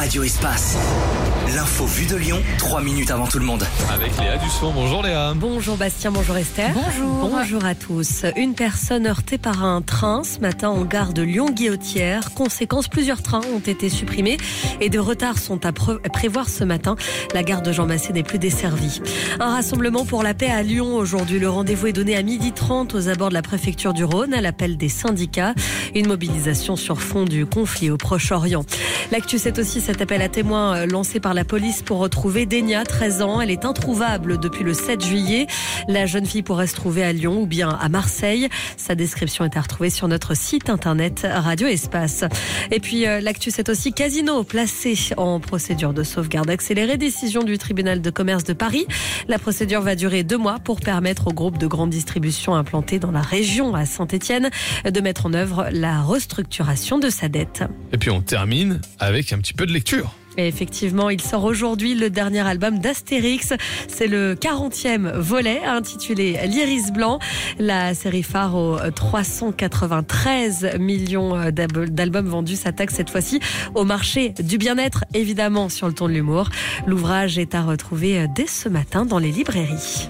Radio Espace. L'info vue de Lyon, 3 minutes avant tout le monde. Avec Léa Dusson. Bonjour Léa. Bonjour Bastien, bonjour Esther. Bonjour. Bonjour à tous. Une personne heurtée par un train ce matin en gare de Lyon-Guillotière. Conséquence, plusieurs trains ont été supprimés et de retards sont à prévoir ce matin. La gare de Jean Massé n'est plus desservie. Un rassemblement pour la paix à Lyon aujourd'hui. Le rendez-vous est donné à 12h30 aux abords de la préfecture du Rhône à l'appel des syndicats. Une mobilisation sur fond du conflit au Proche-Orient. L'actu, c'est aussi cet appel à témoins lancé par la police pour retrouver Denia, 13 ans. Elle est introuvable depuis le 7 juillet. La jeune fille pourrait se trouver à Lyon ou bien à Marseille. Sa description est à retrouver sur notre site internet Radio Espace. Et puis l'actu, c'est aussi Casino, placé en procédure de sauvegarde accélérée. Décision du tribunal de commerce de Paris. La procédure va durer 2 mois pour permettre au groupe de grande distribution implanté dans la région à Saint-Étienne de mettre en œuvre la restructuration de sa dette. Et puis on termine avec un petit peu de lecture. Et effectivement, il sort aujourd'hui le dernier album d'Astérix. C'est le 40e volet intitulé L'Iris Blanc. La série phare aux 393 millions d'albums vendus s'attaque cette fois-ci au marché du bien-être, évidemment sur le ton de l'humour. L'ouvrage est à retrouver dès ce matin dans les librairies.